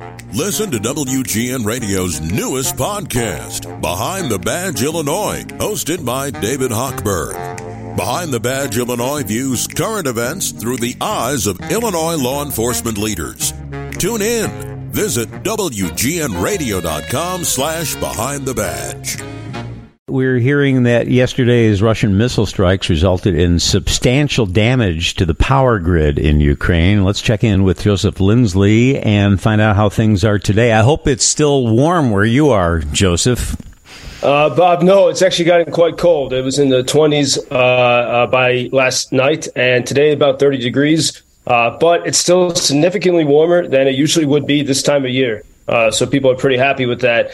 Listen to WGN Radio's newest podcast, Behind the Badge Illinois, hosted by David Hochberg. Behind the Badge Illinois views current events through the eyes of Illinois law enforcement leaders. Tune in. Visit WGNradio.com/Behind the Badge. We're hearing that yesterday's Russian missile strikes resulted in substantial damage to the power grid in Ukraine. Let's check in with Joseph Lindsley and find out how things are today. I hope it's still warm where you are, Joseph. Bob, no, it's actually gotten quite cold. It was in the 20s by last night, and today about 30 degrees. But it's still significantly warmer than it usually would be this time of year. So people are pretty happy with that.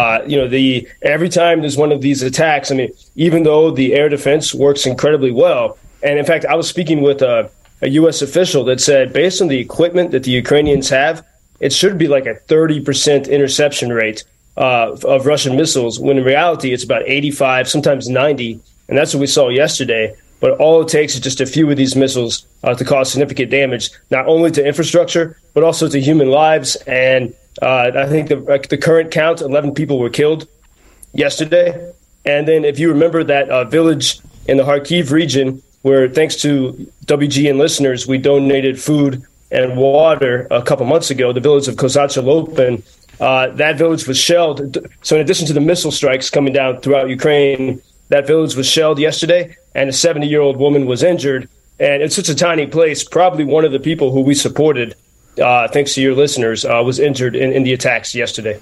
Every time there's one of these attacks, I mean, even though the air defense works incredibly well, and in fact, I was speaking with a U.S. official that said, based on the equipment that the Ukrainians have, it should be like a 30% interception rate of Russian missiles, when in reality, it's about 85, sometimes 90. And that's what we saw yesterday. But all it takes is just a few of these missiles to cause significant damage, not only to infrastructure, but also to human lives. And I think the current count, 11 people were killed yesterday. And then if you remember that village in the Kharkiv region, where thanks to WGN listeners, we donated food and water a couple months ago, the village of Kozacha Lopin, that village was shelled. So in addition to the missile strikes coming down throughout Ukraine, that village was shelled yesterday, and a 70-year-old woman was injured. And it's such a tiny place. Probably one of the people who we supported, thanks to your listeners, was injured in the attacks yesterday.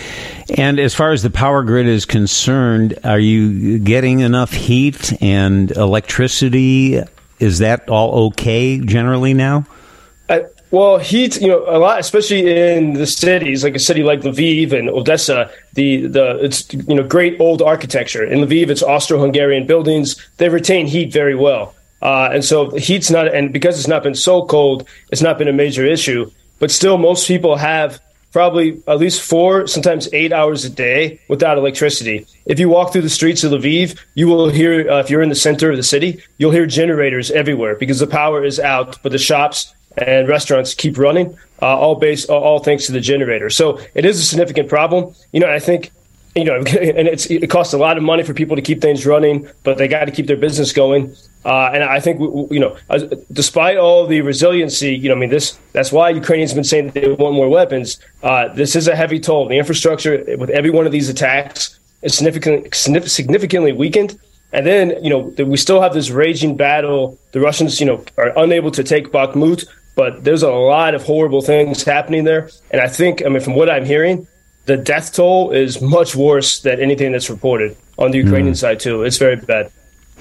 And as far as the power grid is concerned, are you getting enough heat and electricity? Is that all okay generally now? Well, heat, a lot, especially in the cities, like a city like Lviv and Odessa, it's great old architecture. In Lviv, it's Austro-Hungarian buildings. They retain heat very well. And so heat's not, and because it's not been so cold, it's not been a major issue. But still, most people have probably at least 4, sometimes 8 hours a day without electricity. If you walk through the streets of Lviv, you will hear, if you're in the center of the city, you'll hear generators everywhere because the power is out, but the shops and restaurants keep running, all thanks to the generator. So it is a significant problem. I think, and it costs a lot of money for people to keep things running, but they got to keep their business going. And I think, despite all the resiliency, that's why Ukrainians have been saying that they want more weapons. This is a heavy toll. The infrastructure with every one of these attacks is significantly weakened. And then, we still have this raging battle. The Russians, are unable to take Bakhmut, but there's a lot of horrible things happening there. And I think, from what I'm hearing, the death toll is much worse than anything that's reported on the Ukrainian side, too. It's very bad.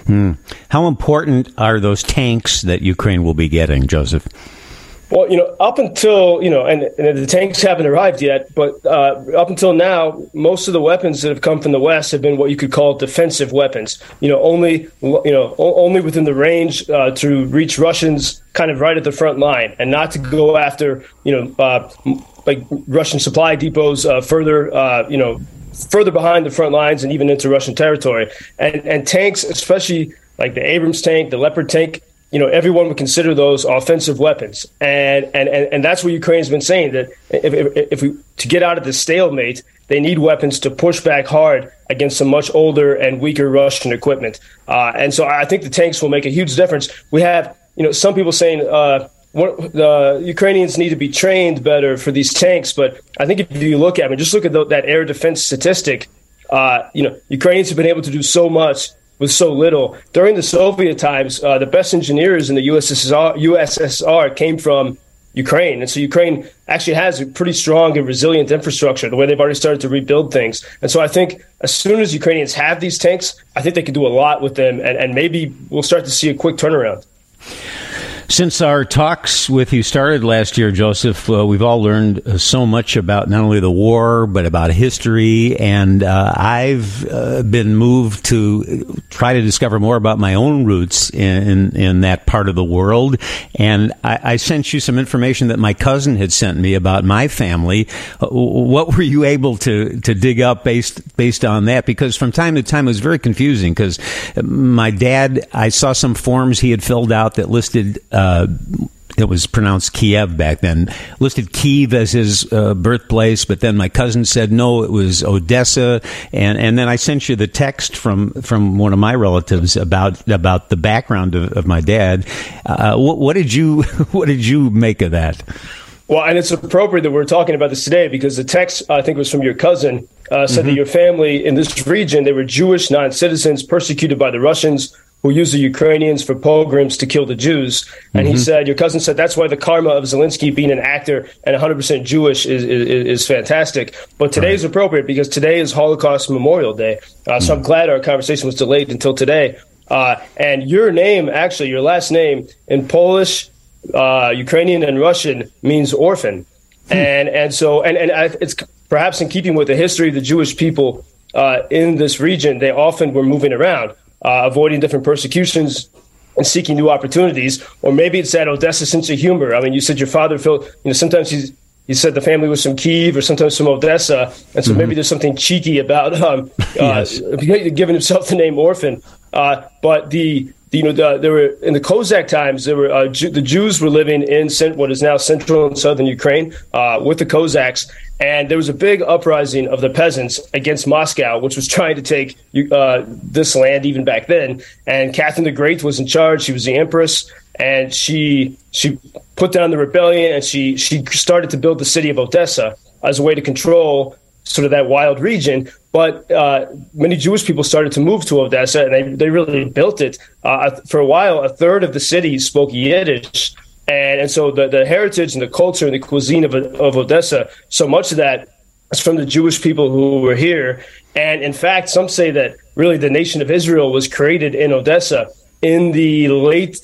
How important are those tanks that Ukraine will be getting, Joseph? Well, up until, and the tanks haven't arrived yet, but up until now, most of the weapons that have come from the West have been what you could call defensive weapons. Only within the range to reach Russians kind of right at the front line, and not to go after, like Russian supply depots further behind the front lines and even into Russian territory. And tanks, especially like the Abrams tank, the Leopard tank, everyone would consider those offensive weapons. And that's what Ukraine's been saying, that if we to get out of this stalemate, they need weapons to push back hard against some much older and weaker Russian equipment. And so I think the tanks will make a huge difference. We have, some people saying the Ukrainians need to be trained better for these tanks. But I think if you look at just look at that air defense statistic, Ukrainians have been able to do so much with so little. During the Soviet times, the best engineers in the USSR came from Ukraine. And so Ukraine actually has a pretty strong and resilient infrastructure, the way they've already started to rebuild things. And so I think as soon as Ukrainians have these tanks, I think they can do a lot with them, and maybe we'll start to see a quick turnaround. Since our talks with you started last year, Joseph, we've all learned so much about not only the war, but about history. And I've been moved to try to discover more about my own roots in that part of the world. And I sent you some information that my cousin had sent me about my family. What were you able to dig up based on that? Because from time to time it was very confusing, because my dad, I saw some forms he had filled out that listed it was pronounced Kiev back then, listed Kiev as his birthplace, but then my cousin said no, it was Odessa, and then I sent you the text from one of my relatives about the background of my dad. What did you make of that? Well, and it's appropriate that we're talking about this today because the text, I think, was from your cousin, said that your family in this region, they were Jewish non-citizens persecuted by the Russians who used the Ukrainians for pogroms to kill the Jews. And he said, your cousin said, that's why the karma of Zelensky being an actor and 100% Jewish is fantastic. But today is appropriate because today is Holocaust Memorial Day. So I'm glad our conversation was delayed until today. And your name, actually, your last name in Polish, Ukrainian and Russian means orphan. And so it's perhaps in keeping with the history of the Jewish people in this region, they often were moving around, avoiding different persecutions and seeking new opportunities. Or maybe it's that Odessa sense of humor. I mean, you said your father felt, sometimes he said the family was from Kyiv or sometimes from Odessa. And so maybe there's something cheeky about giving himself the name orphan. But there were in the Kozak times. There were the Jews were living in what is now central and southern Ukraine with the Cossacks, and there was a big uprising of the peasants against Moscow, which was trying to take this land even back then. And Catherine the Great was in charge; she was the empress, and she put down the rebellion, and she started to build the city of Odessa as a way to control sort of that wild region. But many Jewish people started to move to Odessa, and they really built it. For a while, a third of the city spoke Yiddish. And so the heritage and the culture and the cuisine of Odessa, so much of that is from the Jewish people who were here. And in fact, some say that really the nation of Israel was created in Odessa in the late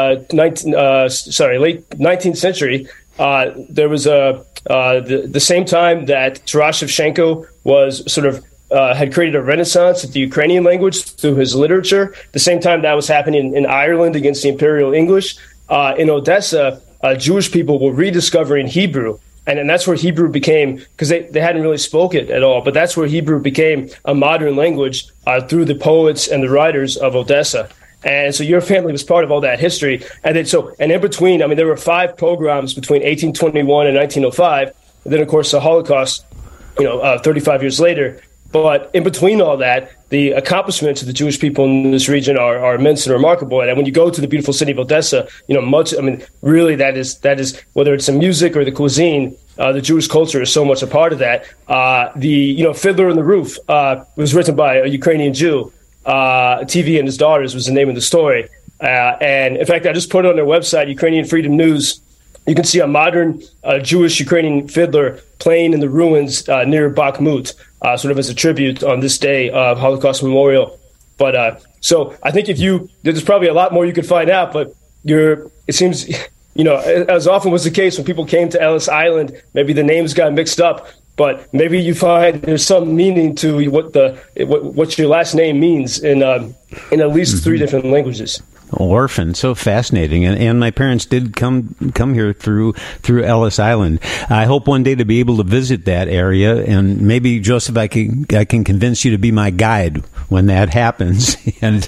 19th century. There was the same time that Taras Shevchenko was sort of had created a renaissance of the Ukrainian language through his literature. The same time that was happening in Ireland against the Imperial English. In Odessa, Jewish people were rediscovering Hebrew. And that's where Hebrew became, because they hadn't really spoke it at all, but that's where Hebrew became a modern language through the poets and the writers of Odessa. And so your family was part of all that history. And in between, I mean, there were 5 pogroms between 1821 and 1905. And then, of course, the Holocaust, 35 years later. But in between all that, the accomplishments of the Jewish people in this region are immense and remarkable. And when you go to the beautiful city of Odessa, really that is whether it's the music or the cuisine, the Jewish culture is so much a part of that. Fiddler on the Roof was written by a Ukrainian Jew. TV and His Daughters was the name of the story. And in fact, I just put it on their website, Ukrainian Freedom News. You can see a modern Jewish Ukrainian fiddler playing in the ruins near Bakhmut, sort of as a tribute on this day of Holocaust Memorial. But so I think there's probably a lot more you could find out, but it seems, as often was the case when people came to Ellis Island, maybe the names got mixed up. But maybe you find there's some meaning to what your last name means in at least 3 different languages. Orphan, so fascinating, and my parents did come here through Ellis Island. I hope one day to be able to visit that area, and maybe Joseph, I can convince you to be my guide when that happens. And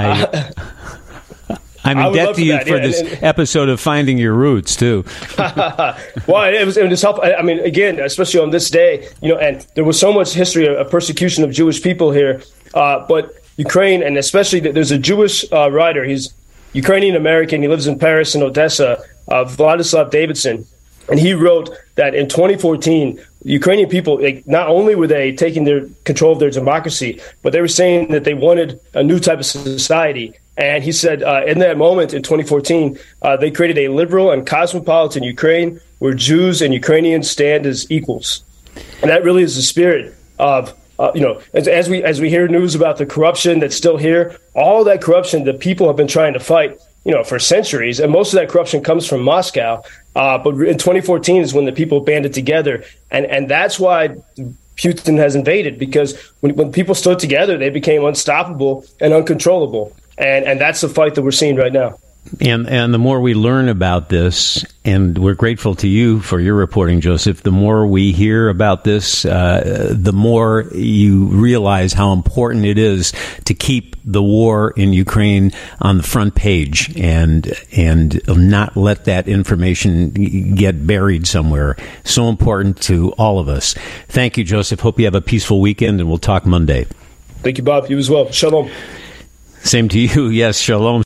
I'm in debt to you for this episode of Finding Your Roots, too. Well, it was helpful. I mean, again, especially on this day, and there was so much history of persecution of Jewish people here. But Ukraine, and especially there's a Jewish writer. He's Ukrainian-American. He lives in Paris and Odessa, Vladislav Davidson. And he wrote that in 2014, Ukrainian people, not only were they taking their control of their democracy, but they were saying that they wanted a new type of society. And he said in that moment in 2014, they created a liberal and cosmopolitan Ukraine where Jews and Ukrainians stand as equals. And that really is the spirit of, as we hear news about the corruption that's still here, all that corruption that people have been trying to fight, for centuries. And most of that corruption comes from Moscow. But in 2014 is when the people banded together. And that's why Putin has invaded, because when people stood together, they became unstoppable and uncontrollable. And that's the fight that we're seeing right now. And the more we learn about this, and we're grateful to you for your reporting, Joseph, the more we hear about this, the more you realize how important it is to keep the war in Ukraine on the front page and not let that information get buried somewhere. So important to all of us. Thank you, Joseph. Hope you have a peaceful weekend, and we'll talk Monday. Thank you, Bob. You as well. Shalom. Same to you. Yes, shalom.